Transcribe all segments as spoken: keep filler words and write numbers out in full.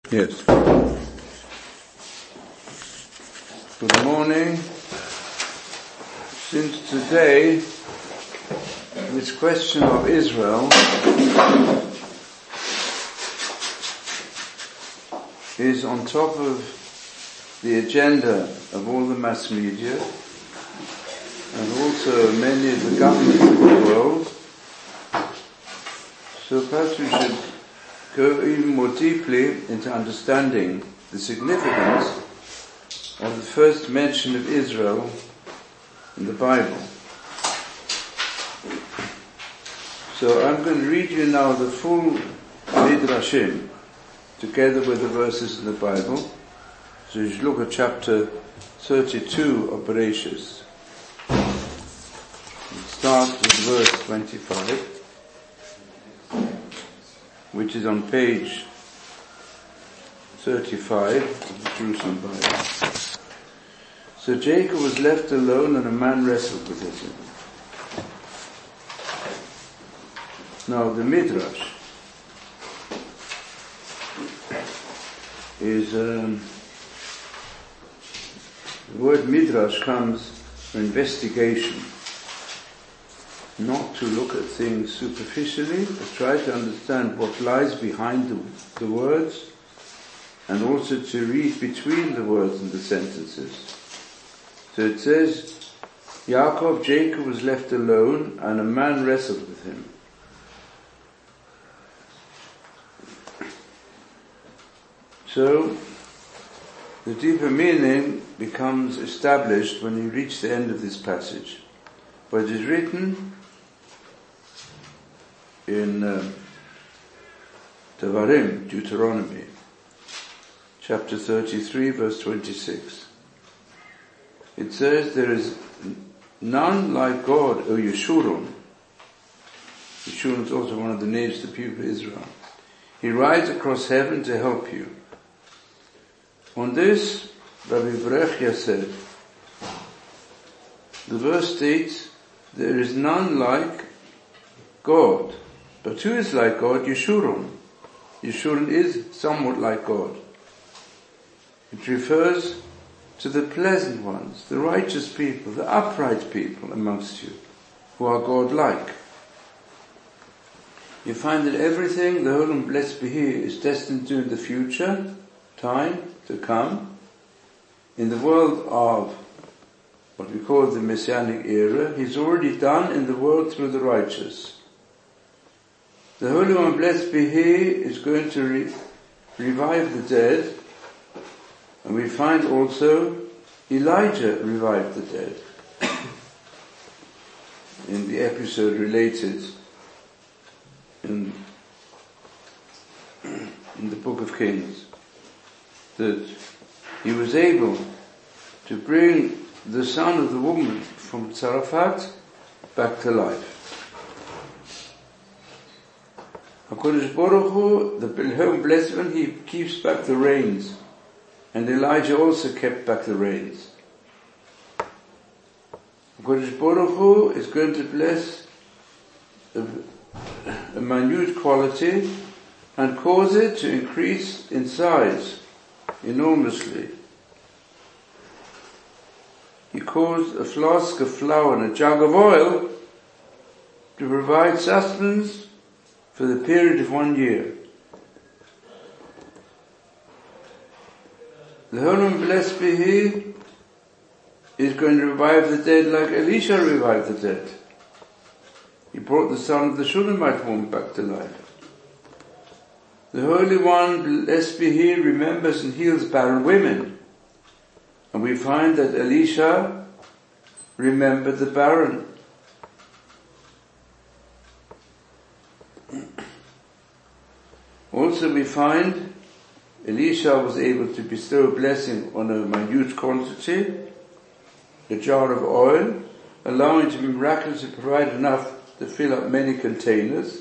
Yes. Good morning. Since today, this question of Israel is on top of the agenda of all the mass media and also many of the governments of the world, so perhaps we should go even more deeply into understanding the significance of the first mention of Israel in the Bible. So I'm going to read you now the full Midrashim together with the verses in the Bible. So you should look at chapter thirty-two of Bereshis. Start with verse twenty-five, which is on page thirty-five of the Jerusalem Bible. So Jacob was left alone and a man wrestled with him. Now the Midrash is, um, the word Midrash comes from investigation, not to look at things superficially, but try to understand what lies behind the, the words, and also to read between the words and the sentences. So it says, Yaakov, Jacob was left alone, and a man wrestled with him. So, the deeper meaning becomes established when you reach the end of this passage. But it is written in uh, Devarim, Deuteronomy, chapter thirty-three, verse twenty-six. It says, there is none like God, O Yeshurun. Yeshurun is also one of the names of the people of Israel. He rides across heaven to help you. On this, Rabbi Berechia said, the verse states, there is none like God. But who is like God? Yeshurun. Yeshurun is somewhat like God. It refers to the pleasant ones, the righteous people, the upright people amongst you, who are God-like. You find that everything, the whole and blessed be He, is destined to in the future, time to come, in the world of what we call the Messianic era, He's already done in the world through the righteous. The Holy One, blessed be He, is going to re- revive the dead. And we find also Elijah revived the dead in the episode related in, in the book of Kings, that he was able to bring the son of the woman from Zarephath back to life. HaKadosh Baruch Hu, the Bilhom blessed one, He keeps back the rains. And Elijah also kept back the rains. HaKadosh Baruch Hu is going to bless a, a minute quality and cause it to increase in size enormously. He caused a flask of flour and a jug of oil to provide sustenance for the period of one year. The Holy One, blessed be He, is going to revive the dead like Elisha revived the dead. He brought the son of the Shunammite woman back to life. The Holy One, blessed be He, remembers and heals barren women. And we find that Elisha remembered the barren. Also we find Elisha was able to bestow a blessing on a minute quantity, a jar of oil, allowing to be miraculously provide enough to fill up many containers.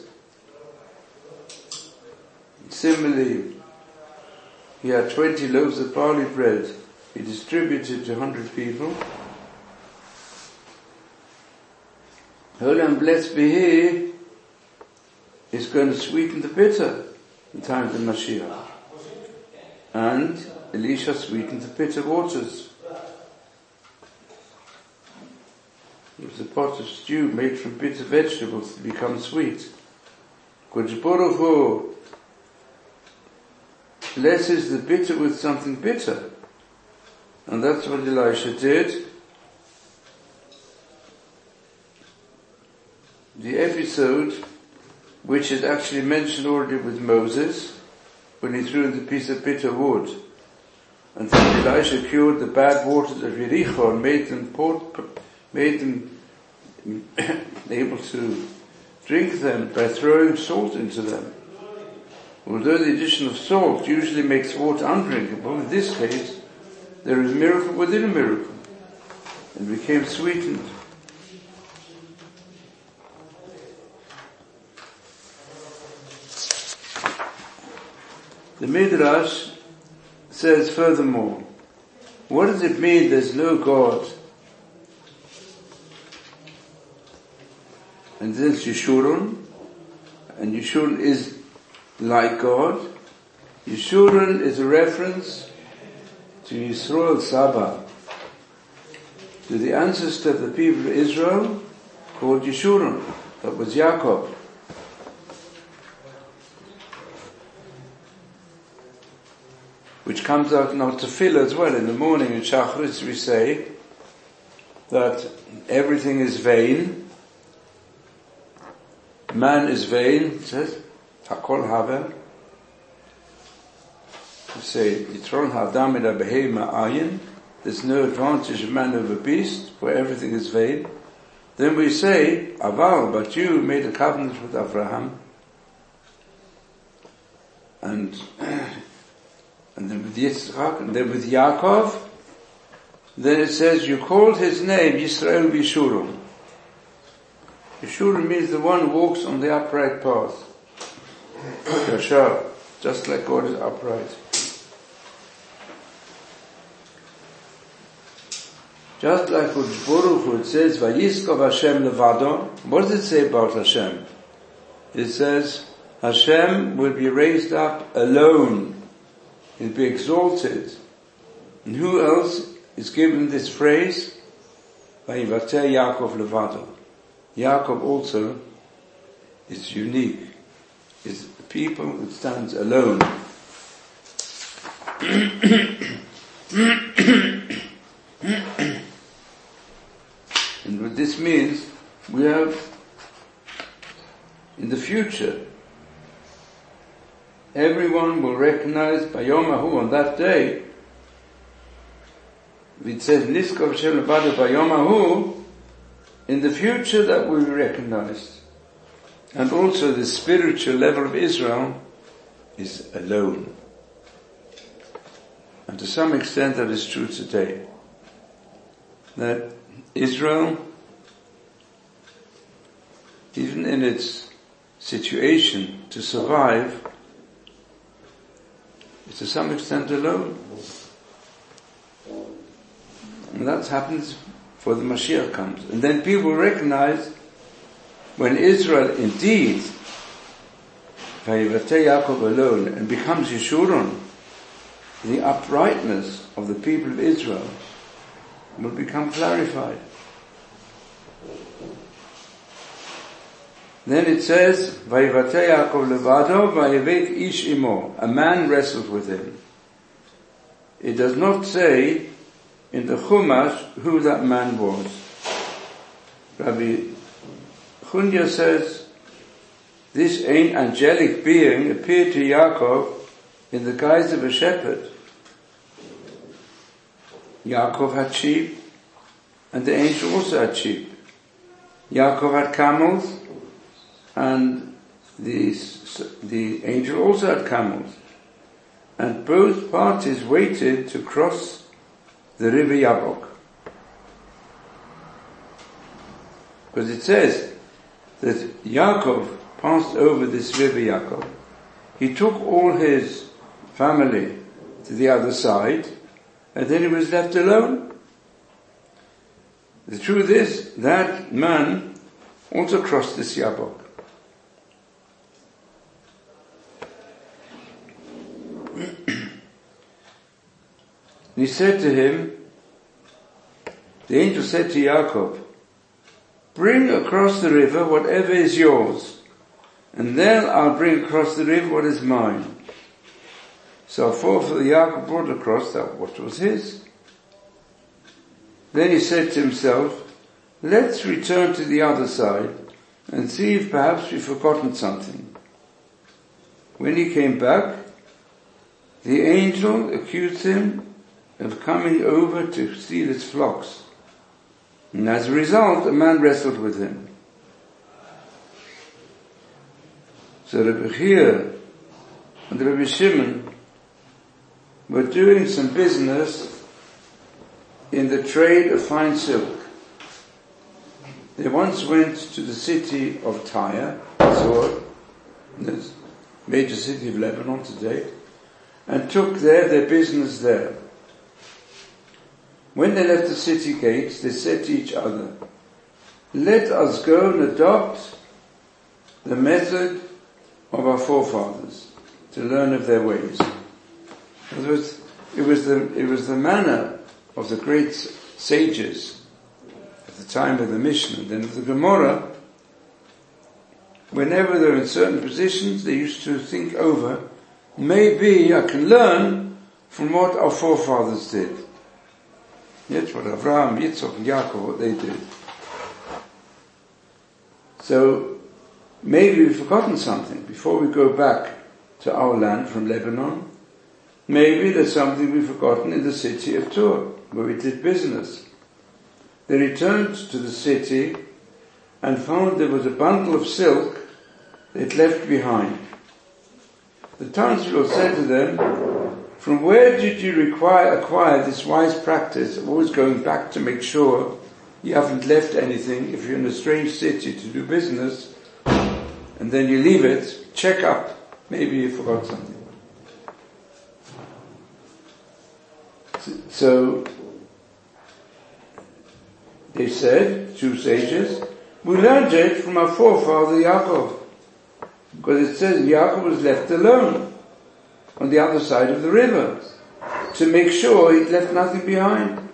Similarly, he had twenty loaves of barley bread. He distributed to a hundred people. Holy and blessed be He is going to sweeten the bitter in time of the Mashiach. and Elisha sweetened the bitter waters. It was a pot of stew made from bitter vegetables to become sweet. Kodesh Baruch Hu blesses the bitter with something bitter. And that's what Elisha did. The episode, which is actually mentioned already with Moses, when he threw the piece of bitter wood. And then Elisha cured the bad waters of Yericho and made them, port, made them able to drink them by throwing salt into them. Although the addition of salt usually makes water undrinkable, in this case, there is a miracle within a miracle. It became sweetened. The Midrash says furthermore, what does it mean there's no God? And there's Yeshurun, and Yeshurun is like God. Yeshurun is a reference to Yisroel Saba, to the ancestor of the people of Israel called Yeshurun. That was Yaakov. Which comes out in our tefillah as well. In the morning in Shacharis we say that everything is vain. Man is vain, it says, Hakol Haver. We say, Yitron Ha'adam ila Behema Ayin. There's no advantage of man over beast, for everything is vain. Then we say, Aval, but you made a covenant with Abraham. And And then with Yitzchak, and then with Yaakov, then it says, you called his name Yisrael Yeshurun. Yeshurun means the one who walks on the upright path. Yashar, just like God is upright. Just like with Baruch Hu, it says, Vayiskov Hashem levado. What does it say about Hashem? It says, Hashem will be raised up alone. He'll be exalted. And who else is given this phrase? Vayivateh Yaakov levado. Yaakov also is unique. Is the people that stands alone. And what this means, we have in the future, everyone will recognize Bayomahu on that day. It says Niskov Shem Levado Bayomahu. In the future that will be recognized. And also the spiritual level of Israel is alone. And to some extent that is true today. That Israel, even in its situation to survive, is to some extent alone. And that happens before the Mashiach comes. And then people recognize when Israel indeed, Vayivateh Yaakov alone, and becomes Yeshurun, the uprightness of the people of Israel will become clarified. Then it says, Vayivateh Yaakov levado, Vayivet ish imo. A man wrestled with him. It does not say in the Chumash who that man was. Rabbi Chunya says, this angelic being appeared to Yaakov in the guise of a shepherd. Yaakov had sheep, and the angel also had sheep. Yaakov had camels, and the, the angel also had camels. And both parties waited to cross the river Yabok. Because it says that Yaakov passed over this river Yaakov. He took all his family to the other side, and then he was left alone. The truth is, that man also crossed this Yabok. And he said to him, the angel said to Yaakov, bring across the river whatever is yours, and then I'll bring across the river what is mine. So forefather Yaakov brought across that what was his. Then he said to himself, let's return to the other side and see if perhaps we've forgotten something. When he came back, the angel accused him of coming over to steal his flocks. And as a result, a man wrestled with him. So Rabbi Chia and Rabbi Shimon were doing some business in the trade of fine silk. They once went to the city of Tyre, Zor, the major city of Lebanon today, and took there their business there. When they left the city gates, they said to each other, let us go and adopt the method of our forefathers to learn of their ways. In other words, it was the, it was the manner of the great sages at the time of the Mishnah and then of the Gemara. Whenever they were in certain positions, they used to think over, maybe I can learn from what our forefathers did. That's what Avraham, Yitzchak and Yaakov, what they did. So, maybe we've forgotten something. Before we go back to our land from Lebanon, maybe there's something we've forgotten in the city of Tur, where we did business. They returned to the city and found there was a bundle of silk they'd left behind. The townspeople said to them, from where did you require, acquire this wise practice of always going back to make sure you haven't left anything if you're in a strange city to do business, and then you leave it, check up, maybe you forgot something. So, they said, two sages, we learned it from our forefather Yaakov, because it says Yaakov was left alone on the other side of the river to make sure he'd left nothing behind.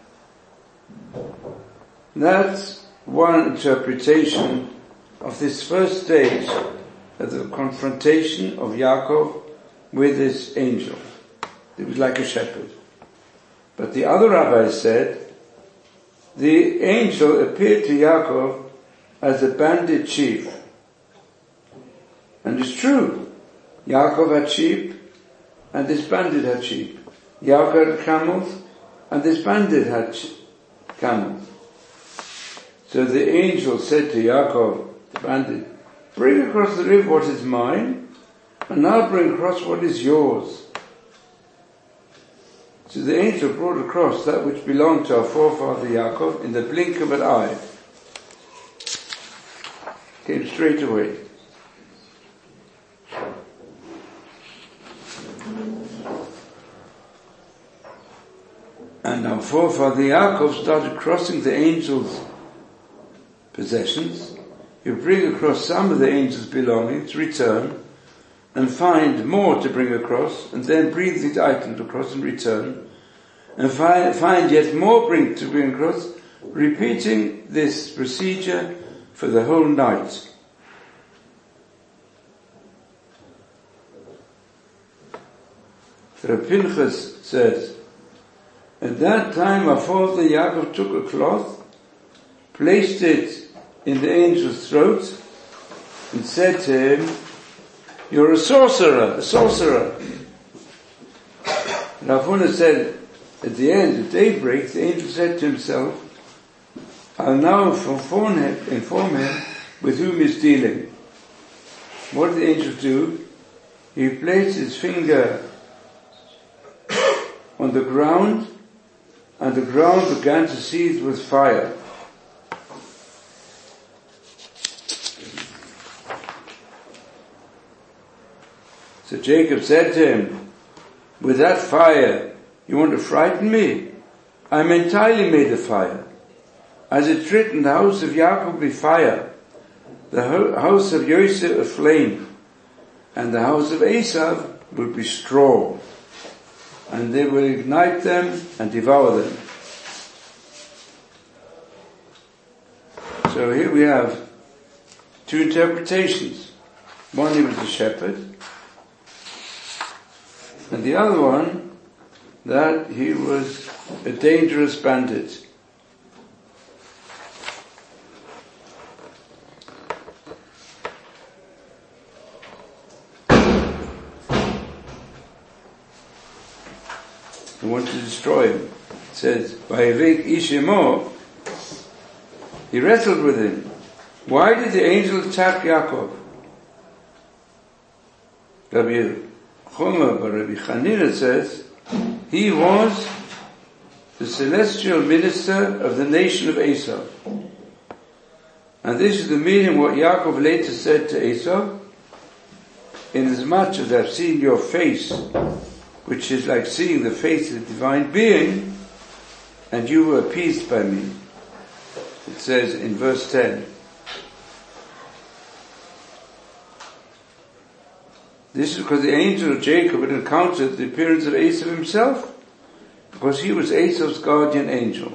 That's one interpretation of this first stage of the confrontation of Yaakov with this angel. It was like a shepherd. But the other rabbis said the angel appeared to Yaakov as a bandit chief. And it's true. Yaakov had sheep, and this bandit had sheep. Yaakov had camels, and this bandit had camels. So the angel said to Yaakov, the bandit, bring across the river what is mine, and I'll bring across what is yours. So the angel brought across that which belonged to our forefather Yaakov in the blink of an eye. Came straight away. And our forefather Yaakov started crossing the angel's possessions. He'll bring across some of the angel's belongings, return, and find more to bring across, and then bring these items across and return, and find, find yet more bring to bring across, repeating this procedure for the whole night. So Pinchas says, at that time our father Yaakov took a cloth, placed it in the angel's throat, and said to him, you're a sorcerer, a sorcerer. And Rav Huna said, at the end, at daybreak, the angel said to himself, I'll now inform him, inform him with whom he's dealing. What did the angel do? He placed his finger on the ground, and the ground began to seethe with fire. So Jacob said to him, with that fire, you want to frighten me? I'm entirely made of fire. As it's written, the house of Yaakov will be fire, the house of Yosef a flame, and the house of Esav will be straw. and they will ignite them and devour them. So here we have two interpretations. One, he was a shepherd, and the other one, that he was a dangerous bandit. He wanted to destroy him. It says, Vayavik Ishimo, he wrestled with him. Why did the angel attack Yaakov? Rabbi Chuma, but Rabbi Chanina says, he was the celestial minister of the nation of Esau. And this is the meaning of what Yaakov later said to Esau, inasmuch as I've seen your face, which is like seeing the face of the divine being, and you were appeased by me. It says in verse ten. This is because the angel of Jacob had encountered the appearance of Esau himself, because he was Esau's guardian angel.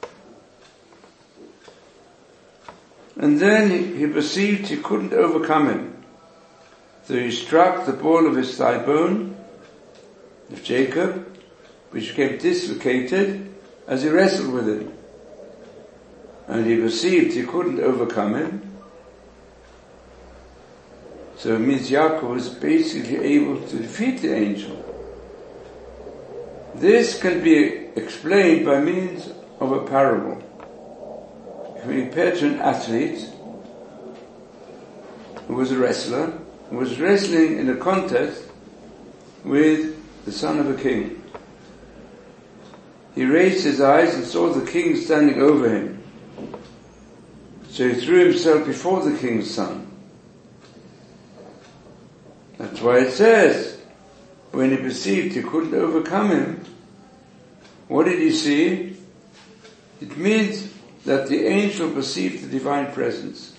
And then he, he perceived he couldn't overcome him. So he struck the ball of his thigh bone of Jacob, which became dislocated as he wrestled with him. And he perceived he couldn't overcome him. So it means Yaakov was basically able to defeat the angel. This can be explained by means of a parable. If we compare to an athlete who was a wrestler, who was wrestling in a contest with the son of a king. He raised his eyes and saw the king standing over him. So he threw himself before the king's son. That's why it says, when he perceived he couldn't overcome him, what did he see? It means that the angel perceived the divine presence,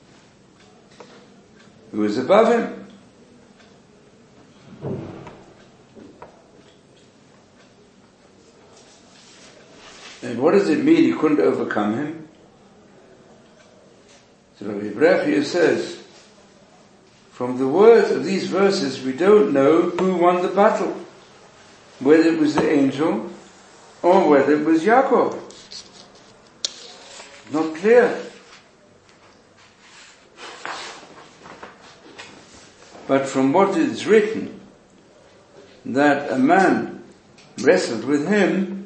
who was above him. And what does it mean he couldn't overcome him? So Rabbi Brechia says, from the words of these verses, we don't know who won the battle, whether it was the angel or whether it was Yaakov. Not clear. But from what is written, that a man wrestled with him,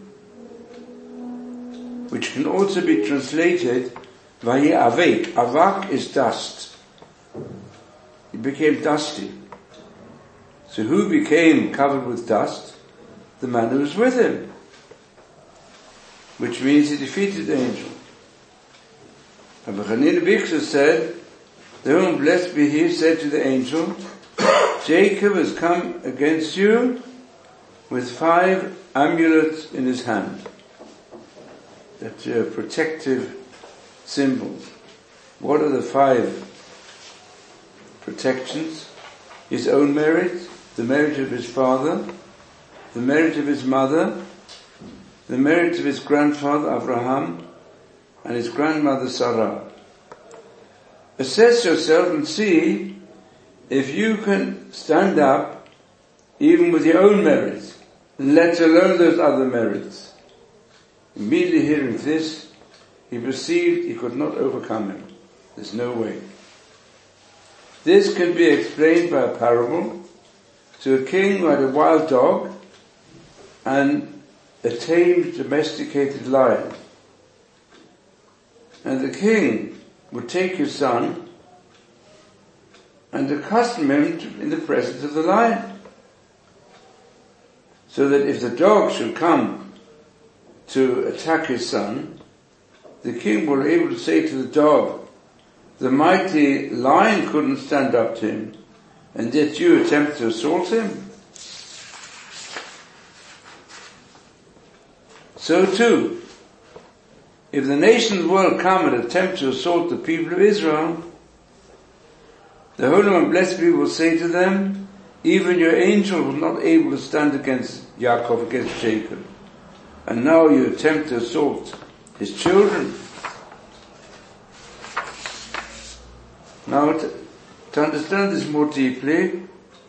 which can also be translated, Vayi Avek. Avak is dust. He became dusty. So who became covered with dust? The man who was with him. Which means he defeated the angel. Rabbi Chanina Biksa said, the whom blessed be he said to the angel, Jacob has come against you with five amulets in his hand. That's a protective symbol. What are the five protections? His own merit, the merit of his father, the merit of his mother, the merit of his grandfather Abraham, and his grandmother Sarah. Assess yourself and see if you can stand up even with your own merit, let alone those other merits. Immediately hearing this, he perceived he could not overcome him. There's no way. This can be explained by a parable to a king who had a wild dog and a tamed domesticated lion. And the king would take his son and accustom him to, in the presence of the lion. So that if the dog should come to attack his son, the king will be able to say to the dog, the mighty lion couldn't stand up to him, and yet you attempt to assault him. So too, if the nations of the world come and attempt to assault the people of Israel, the Holy One, blessed be, will say to them, Even your angel was not able to stand against Yaakov, against Jacob. And now you attempt to assault his children. Now, to, to understand this more deeply,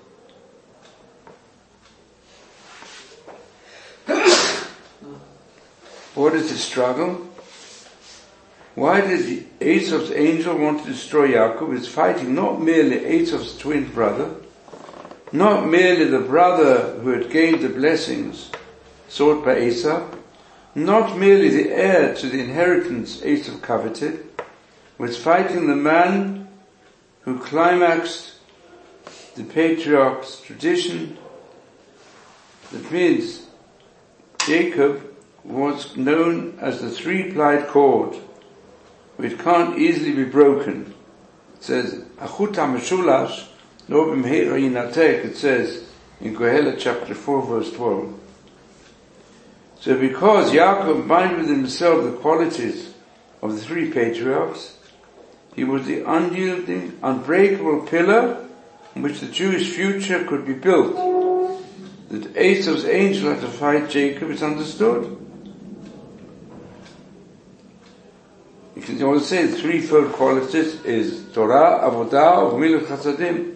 what is the struggle? Why did Esau's angel want to destroy Yaakov? He's fighting not merely Esau's twin brother, not merely the brother who had gained the blessings sought by Esau, not merely the heir to the inheritance Esau coveted, was fighting the man who climaxed the patriarch's tradition. That means Jacob was known as the three-plied cord, which can't easily be broken. It says, Achut HaMeshulash, lo b'mheira yinatek, it says in Kohelet chapter four verse twelve. So because Yaakov combined within himself the qualities of the three patriarchs, he was the unyielding, unbreakable pillar on which the Jewish future could be built. That Esau's angel had to fight Jacob is understood. You can also say the threefold qualities is Torah, Avodah, Gemilut Chasadim.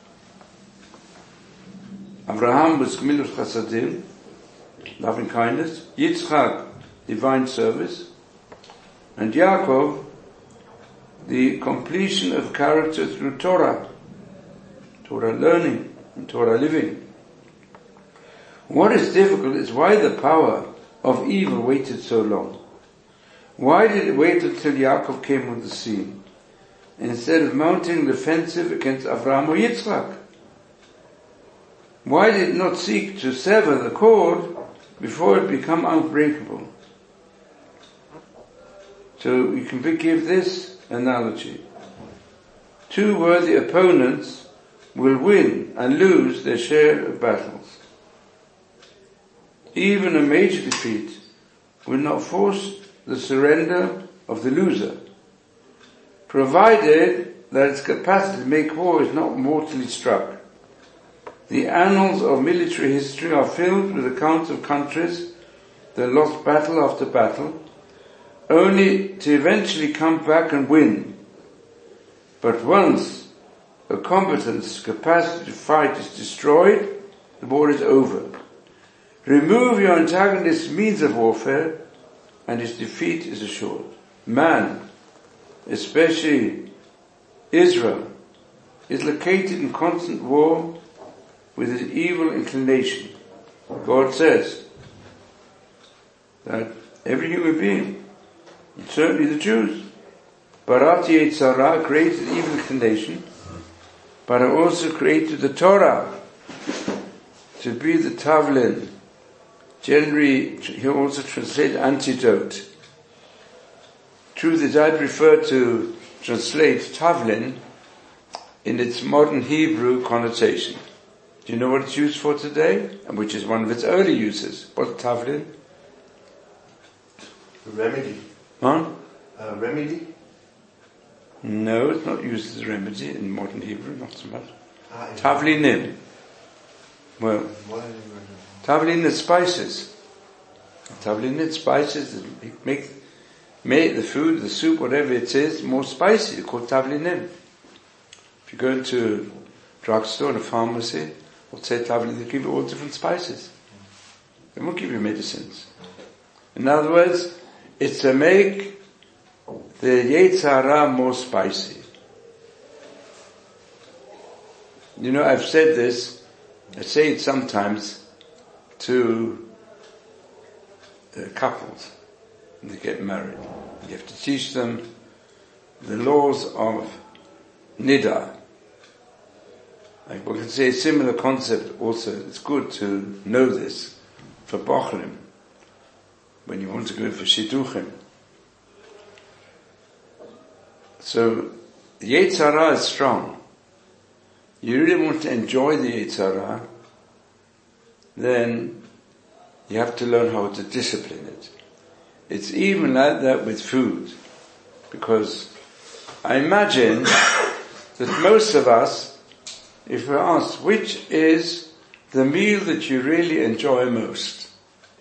Abraham was Gemilut Chasadim, loving kindness. Yitzchak, divine service. And Yaakov, the completion of character through Torah. Torah learning and Torah living. What is difficult is why the power of evil waited so long. Why did it wait until Yaakov came on the scene, instead of mounting the offensive against Avraham or Yitzchak? Why did it not seek to sever the cord before it become unbreakable? So you can give this analogy. Two worthy opponents will win and lose their share of battles. Even a major defeat will not force the surrender of the loser, provided that its capacity to make war is not mortally struck. The annals of military history are filled with accounts of countries that lost battle after battle, only to eventually come back and win. But once a combatant's capacity to fight is destroyed, the war is over. Remove your antagonist's means of warfare, and his defeat is assured. Man, especially Israel, is located in constant war with his evil inclination. God says that every human being, and certainly the Jews, Barati Yetzirah, created evil inclination, but I also created the Torah to be the Tavlin. Generally, he also translated antidote. Truth is, I'd prefer to translate Tavlin in its modern Hebrew connotation. Do you know what it's used for today? And which is one of its early uses. What's Tavlin? A remedy. Huh? A remedy? No, it's not used as a remedy in modern Hebrew, not so much. Ah, Tavlinim. Well, Tavlin is spices. Tavlin is spices that make, make the food, the soup, whatever it is, more spicy. They're called Tavlinim. If you go into a drugstore and a pharmacy, they'll say Tavlin, they give you all different spices. They won't give you medicines. In other words, it's to make the Yetzirah more spicy. You know, I've said this, I say it sometimes to uh, couples when they get married. You have to teach them the laws of Nida. Like we can say a similar concept also. It's good to know this for Bochrim when you want to go for Shidduchim. So the Yetzirah is strong. You really want to enjoy the Yetzirah, then you have to learn how to discipline it. It's even like that with food, because I imagine that most of us, if we're asked, which is the meal that you really enjoy most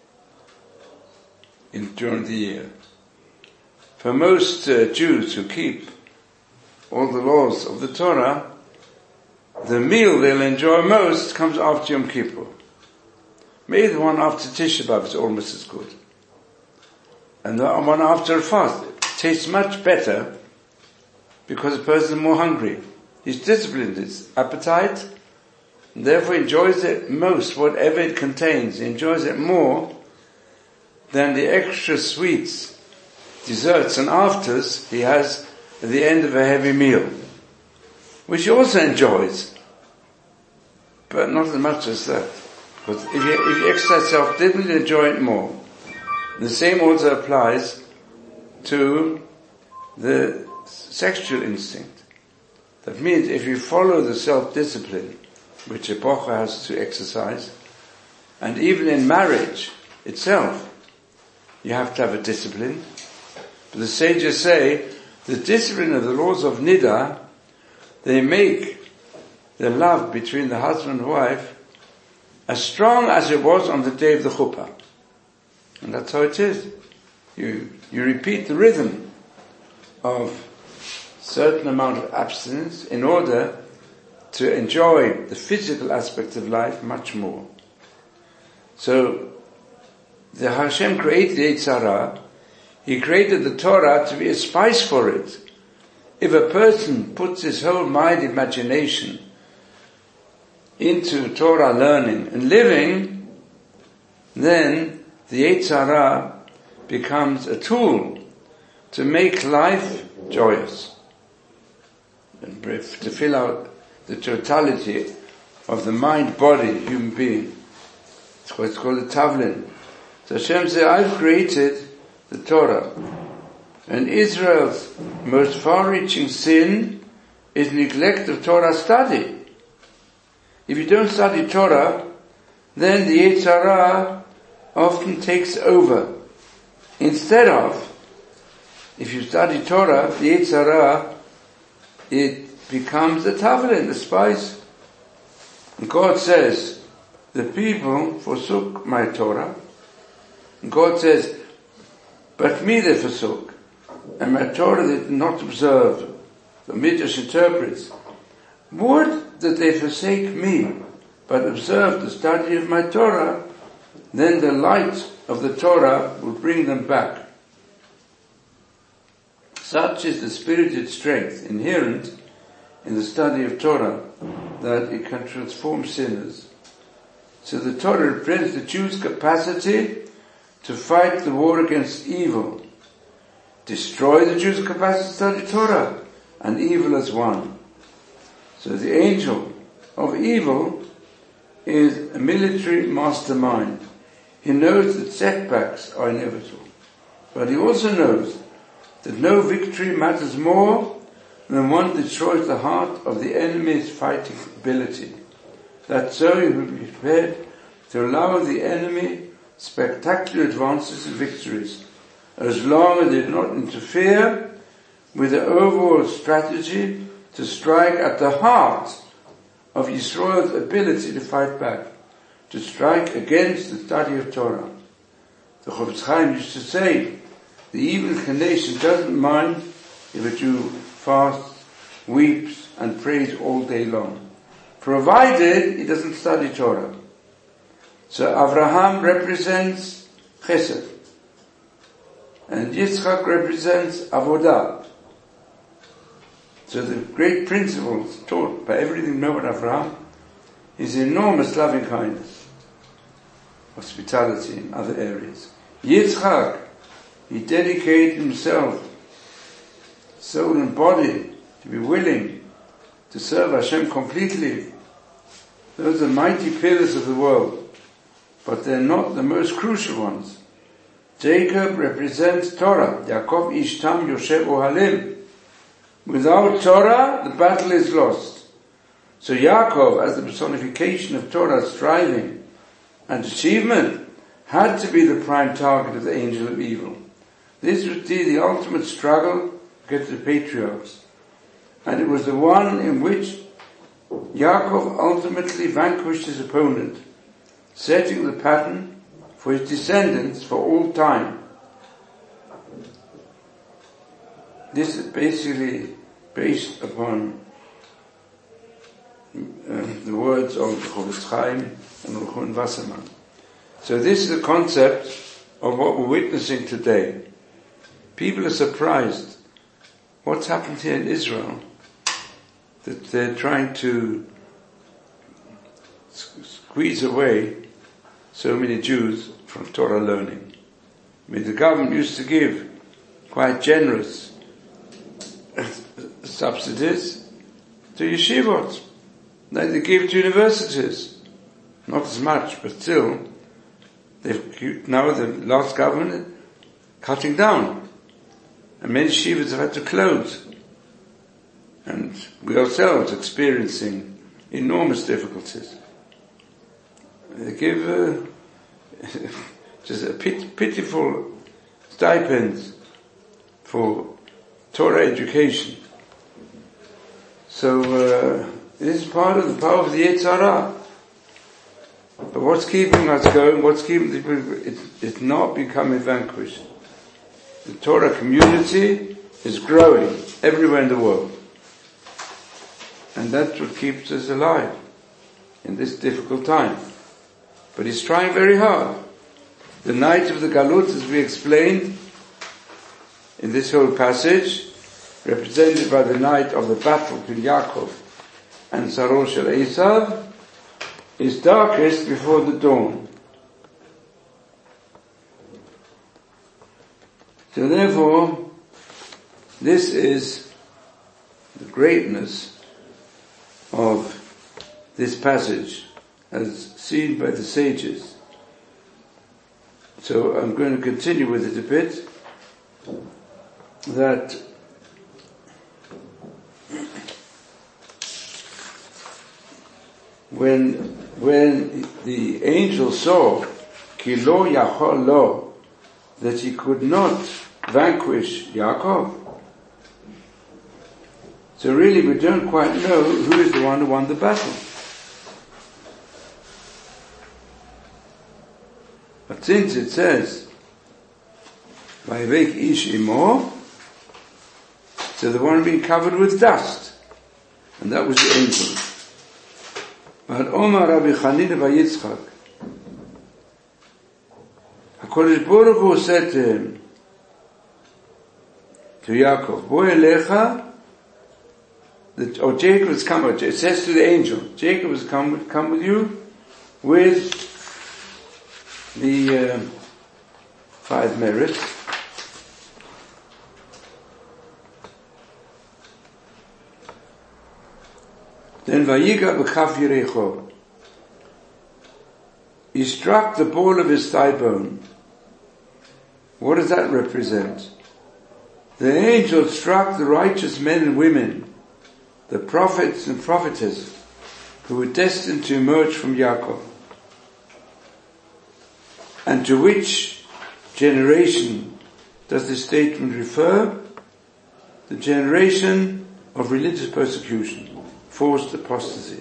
in, during the year? For most uh, Jews who keep all the laws of the Torah, the meal they'll enjoy most comes after Yom Kippur. Maybe the one after Tisha B'Av is almost as good. And the one after a fast tastes much better because the person is more hungry. He's disciplined his appetite, and therefore enjoys it most, whatever it contains. He enjoys it more than the extra sweets, desserts and afters he has at the end of a heavy meal, which he also enjoys, but not as much as that. But if you, if you exercise self-discipline, you enjoy it more. The same also applies to the sexual instinct. That means if you follow the self-discipline, which a bocha has to exercise, and even in marriage itself, you have to have a discipline. But the sages say, the discipline of the laws of Nida, they make the love between the husband and wife as strong as it was on the day of the chuppah. And that's how it is. You, you repeat the rhythm of certain amount of abstinence in order to enjoy the physical aspect of life much more. So, the Hashem created Yetzer Hara. He created the Torah to be a spice for it. If a person puts his whole mind, imagination into Torah learning and living, then the Yetzer Hara becomes a tool to make life joyous and to fill out the totality of the mind-body human being. It's what's called a tavlin. So Hashem said, I've created the Torah. And Israel's most far-reaching sin is neglect of Torah study. If you don't study Torah, then the Yetzer Hara often takes over. Instead of, if you study Torah, the Yetzer Hara, it becomes the tavlin, the spice. And God says, the people forsook my Torah. And God says, but me they forsook. And my Torah they did not observe. The Midrash interprets, would that they forsake me, but observe the study of my Torah, then the light of the Torah will bring them back. Such is the spirited strength inherent in the study of Torah, that it can transform sinners. So the Torah represents the Jew's capacity to fight the war against evil. Destroy the Jew's capacity to study Torah, and evil as one. So the angel of evil is a military mastermind. He knows that setbacks are inevitable, but he also knows that no victory matters more than one destroys the heart of the enemy's fighting ability. That so you will be prepared to allow the enemy spectacular advances and victories, as long as they do not interfere with the overall strategy to strike at the heart of Yisrael's ability to fight back, to strike against the study of Torah. The Chofetz Chaim used to say, the evil inclination doesn't mind if a Jew fasts, weeps, and prays all day long, provided he doesn't study Torah. So Avraham represents Chesed, and Yitzchak represents Avodah. So the great principles taught by everything we know about Avraham is enormous loving kindness, hospitality in other areas. Yitzchak, he dedicated himself, soul and body, to be willing to serve Hashem completely. Those are mighty pillars of the world, but they're not the most crucial ones. Jacob represents Torah. Yaakov Ishtam Yoshev Ohalim. Without Torah, the battle is lost. So Yaakov, as the personification of Torah's striving and achievement, had to be the prime target of the angel of evil. This would be the ultimate struggle against the patriarchs. And it was the one in which Yaakov ultimately vanquished his opponent, setting the pattern for his descendants for all time. This is basically based upon uh, the words of Chofetz Chaim and Ruchun Wasserman. So this is the concept of what we're witnessing today. People are surprised what's happened here in Israel, that they're trying to squeeze away so many Jews from Torah learning. I mean, the government used to give quite generous subsidies to yeshivot. Then they give to universities. Not as much, but still, they've now the last government cutting down. And many yeshivas have had to close. And we ourselves experiencing enormous difficulties. They give uh, just a pit, pitiful stipends for Torah education. So uh, this is part of the power of the Yetzer Hara. But what's keeping us going? What's keeping the people? It's, it's not becoming vanquished. The Torah community is growing everywhere in the world, and that's what keeps us alive in this difficult time. But he's trying very hard. The night of the Galut, as we explained in this whole passage, represented by the night of the battle between Yaakov and Saror Shel Esav, is darkest before the dawn. So therefore, this is the greatness of this passage as seen by the sages. So I'm going to continue with it a bit, that when when the angel saw ki lo yachol lo, that he could not vanquish Yaakov, so really we don't quite know who is the one who won the battle. But since it says Vayivek ish imo, so the one being covered with dust, and that was the angel. But Omar Rabbi Chanina Vayitzchak, HaKadosh Baruch Hu said to him, to Yaakov, Bo elecha, that, or Jacob has come, it says to the angel, Jacob has come, come with you with the uh, five merits. Then Vayiga b'chaf yirecho, he struck the ball of his thigh bone. What does that represent? The angel struck the righteous men and women, the prophets and prophetesses, who were destined to emerge from Yaakov. And to which generation does this statement refer? The generation of religious persecution, forced apostasy.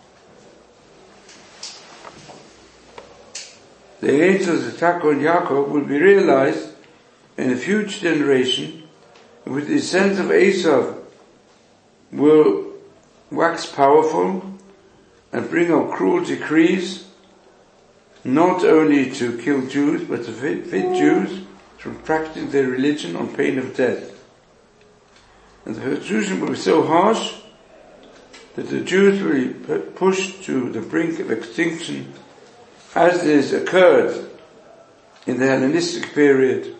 The angel's attack on Yaakov will be realized in a future generation, with the descendants of Esav will wax powerful and bring out cruel decrees, not only to kill Jews, but to fit Jews from practicing their religion on pain of death. And the persecution will be so harsh that the Jews will be pushed to the brink of extinction, as this occurred in the Hellenistic period,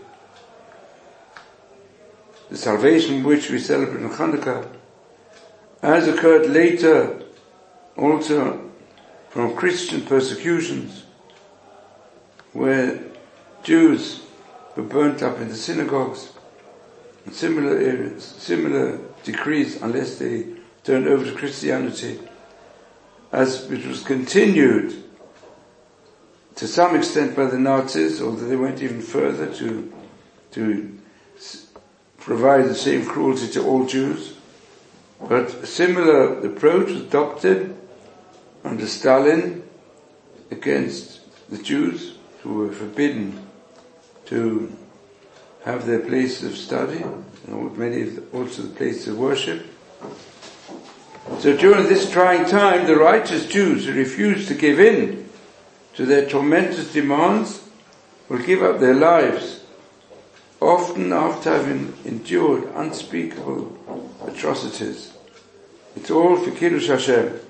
the salvation which we celebrate in Hanukkah, as occurred later also from Christian persecutions, where Jews were burnt up in the synagogues, and similar areas, similar decrees, unless they turned over to Christianity, as which was continued to some extent by the Nazis, although they went even further to to provide the same cruelty to all Jews. But a similar approach was adopted under Stalin against the Jews who were forbidden to have their places of study, and many of the, also the places of worship. So during this trying time, the righteous Jews who refused to give in to their tormentors' demands will give up their lives, often after having endured unspeakable atrocities. It's all for Kiddush Hashem.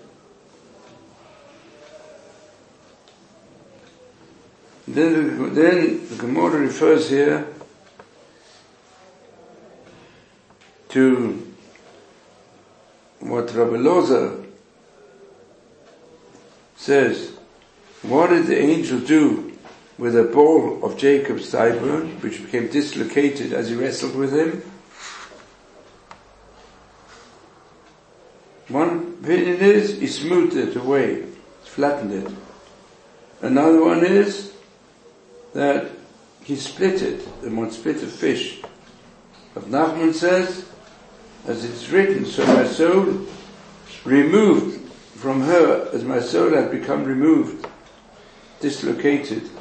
Then, then the Gemara refers here to what Rabbi Loza says. What did the angel do with a ball of Jacob's thigh bone, which became dislocated as he wrestled with him? One opinion is he smoothed it away, flattened it. Another one is that he split it, and one split a fish. But Nachman says, as it's written, so my soul removed from her, as my soul had become removed, dislocated.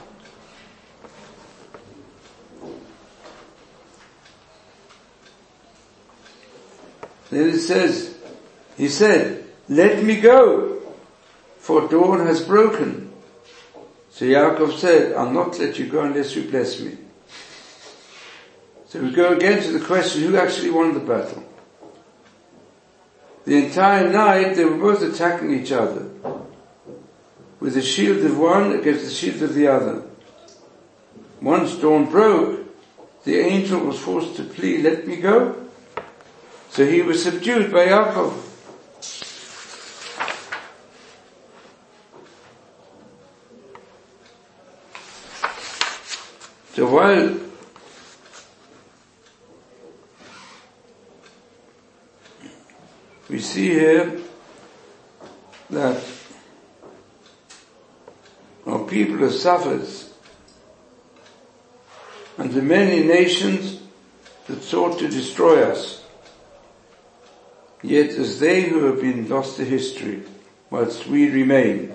Then it says, he said, let me go, for dawn has broken. So Yaakov said, I'll not let you go unless you bless me. So we go again to the question, who actually won the battle? The entire night they were both attacking each other, with the shield of one against the shield of the other. Once dawn broke, the angel was forced to plead, let me go. So he was subdued by Yaakov. So while we see here that our people have suffered under many nations that sought to destroy us, yet as they who have been lost to history, whilst we remain.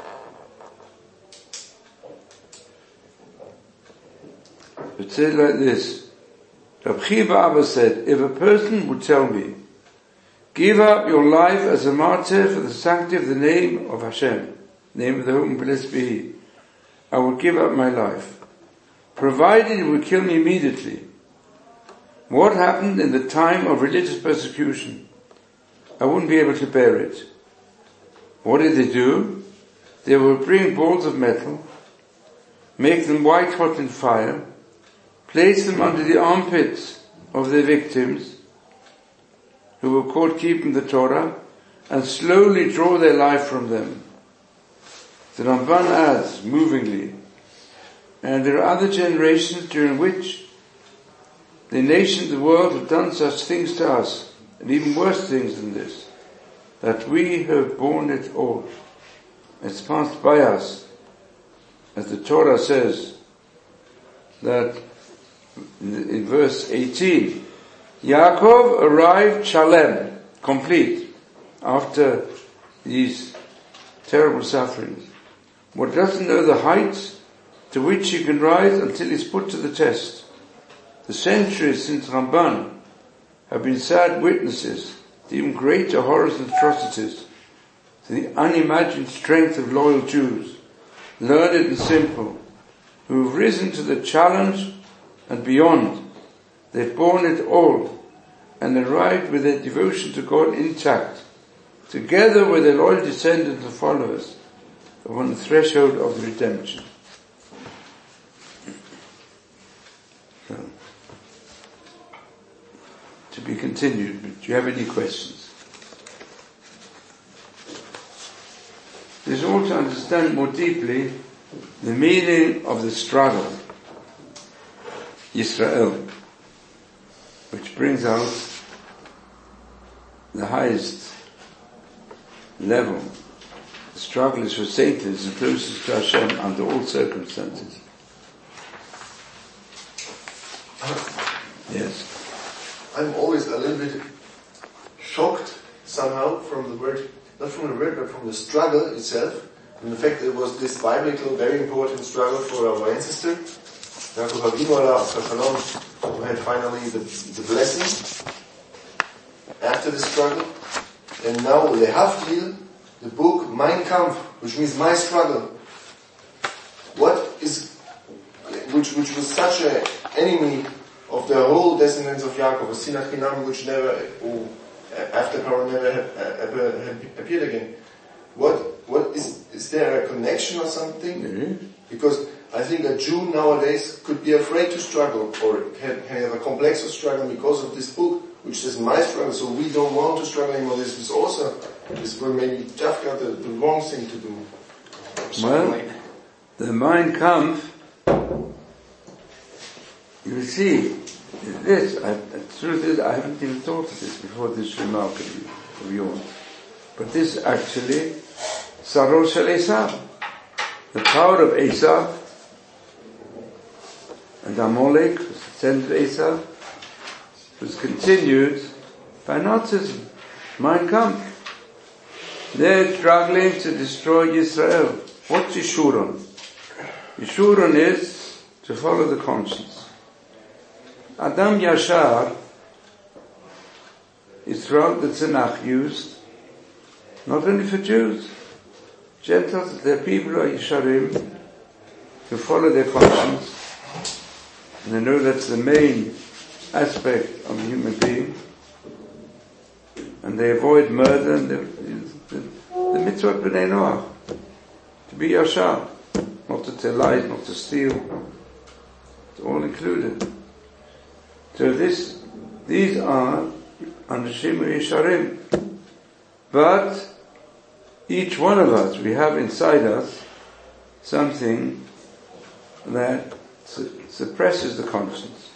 It said like this, Rab Chiva Abba said, if a person would tell me, give up your life as a martyr for the sanctity of the name of Hashem, name of the Holy and Blessed be He, I will give up my life, provided it will kill me immediately. What happened in the time of religious persecution? I wouldn't be able to bear it. What did they do? They would bring balls of metal, make them white hot in fire, place them under the armpits of their victims, who were caught keeping the Torah, and slowly draw their life from them. The Ramban adds, movingly, and there are other generations during which the nations of the world have done such things to us, and even worse things than this, that we have borne it all. It's passed by us, as the Torah says, that in, in verse eighteen, Yaakov arrived Shalem, complete, after these terrible sufferings. One doesn't know the heights to which he can rise until he's put to the test. The centuries since Ramban have been sad witnesses to even greater horrors and atrocities, to the unimagined strength of loyal Jews, learned and simple, who have risen to the challenge and beyond. They've borne it all and arrived with their devotion to God intact, together with their loyal descendants and followers, upon the threshold of the redemption. So, to be continued, but do you have any questions? There's also to understand more deeply the meaning of the struggle, Yisrael, which brings out the highest level. The struggle is for saints and closest to Hashem under all circumstances. Yes. I'm always a little bit shocked somehow from the word, not from the word, but from the struggle itself. And in fact, it was this biblical, very important struggle for our ancestor, Yaakov Avinu alav shalom, who had finally the, the blessing after the struggle. And now Lehavdil, the book Mein Kampf, which means my struggle. What is, which which was such an enemy of the whole descendants of Yaakov, a Sinach Hinam which never, or after Paro never had, ever had appeared again. What what is is there a connection or something? Mm-hmm. Because I think a Jew nowadays could be afraid to struggle or can, can have a complex of struggle because of this book, which says my struggle, so we don't want to struggle anymore. This is also, this will maybe Jafka the, the wrong thing to do. Well, the Mein Kampf, you see, this, I, the truth is, I haven't even thought of this before this remark of, you, of yours. But this actually, Saror Shel Esav, the power of Esav, and Amalek, was the descendant of Esav, was continued by Nazism. Mein Kampf. They're struggling to destroy Israel. What's Yeshurun? Yeshurun is to follow the conscience. Adam Yashar is throughout the Tanakh used not only for Jews, Gentiles, they're people who are Yesharim, who follow their conscience, and they know that's the main aspect of a human being, and they avoid murder and the, the, the mitzvah of B'nai Noach, to be Yashar, not to tell lies, not to steal, it's all included. So this, these are Anashim Yesharim, but each one of us, we have inside us something that su- suppresses the conscience.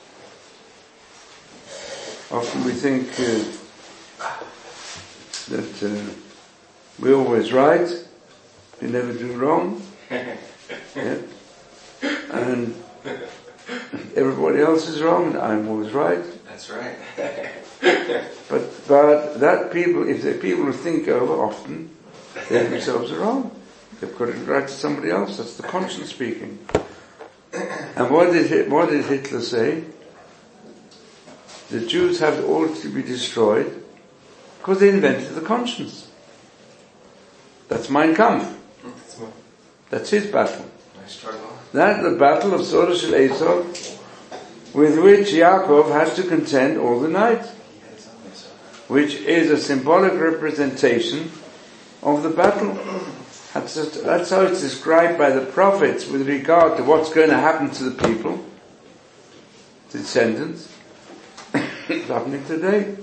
Often we think uh, that uh, we're always right, we never do wrong, yeah? And everybody else is wrong and I'm always right. That's right. But but that people, if they're people who think over often, they themselves are wrong. They've got it right to somebody else. That's the conscience speaking. And what did what did Hitler say? The Jews have all to be destroyed because they invented the conscience. That's Mein Kampf. That's his battle. That's the battle of Saror Shel Esav, with which Yaakov had to contend all the night, which is a symbolic representation of the battle. That's, just, that's how it's described by the prophets with regard to what's going to happen to the people, the descendants. It's happening today.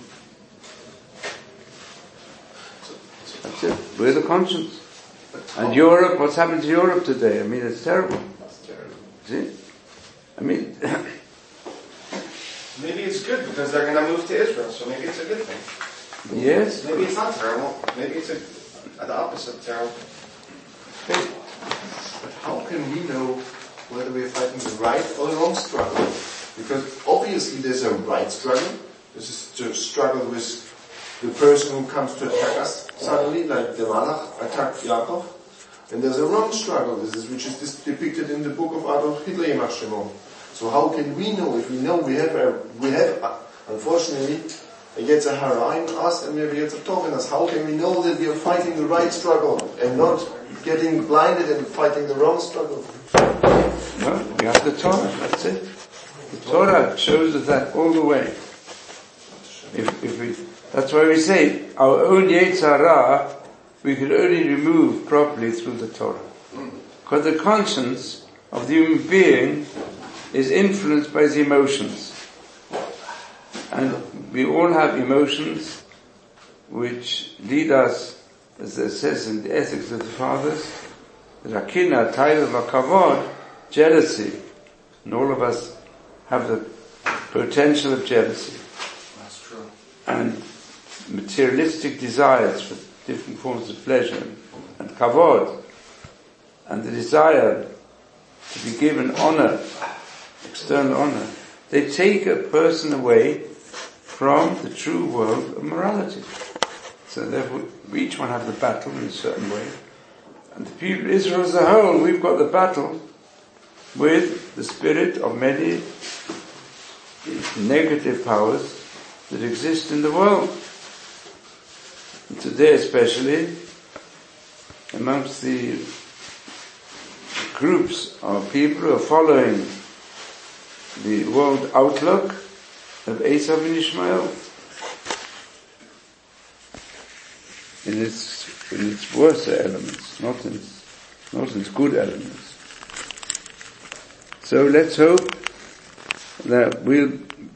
That's it. We're the conscience. And Europe, what's happened to Europe today? I mean, it's terrible. It's terrible. See? I mean, maybe it's good because they're going to move to Israel, so maybe it's a good thing. yes. Maybe it's not terrible. Maybe it's a, the opposite terrible. But how can we know whether we are fighting the right or the wrong struggle? Because obviously there's a right struggle. This is to struggle with the person who comes to attack us suddenly, like the Malach attacked Yaakov. And there's a wrong struggle, this is, which is this depicted in the book of Adolf Hitler, Yemach Shemo. So how can we know if we know we have a, we have, a, unfortunately, a Yetzer Hara in us and we have a Yetzer Tov in us. How can we know that we are fighting the right struggle and not getting blinded and fighting the wrong struggle? No, we have the Torah, that's it. The Torah shows us that all the way. If, if we, that's why we say our own Yetzer Hara we could only remove properly through the Torah. Because the conscience of the human being is influenced by the emotions. And we all have emotions which lead us, as it says in the Ethics of the Fathers, Rakina, Taila, Makavod, jealousy. And all of us have the potential of jealousy. That's true. And materialistic desires for different forms of pleasure and kavod, and the desire to be given honor, external honor, they take a person away from the true world of morality. So therefore, each one have the battle in a certain way. And the people of Israel as a whole, we've got the battle with the spirit of many negative powers that exist in the world. And today especially, amongst the groups of people who are following the world outlook of Esav and Ishmael, in its in its worse elements, not in its, not in its good elements. So let's hope that we'll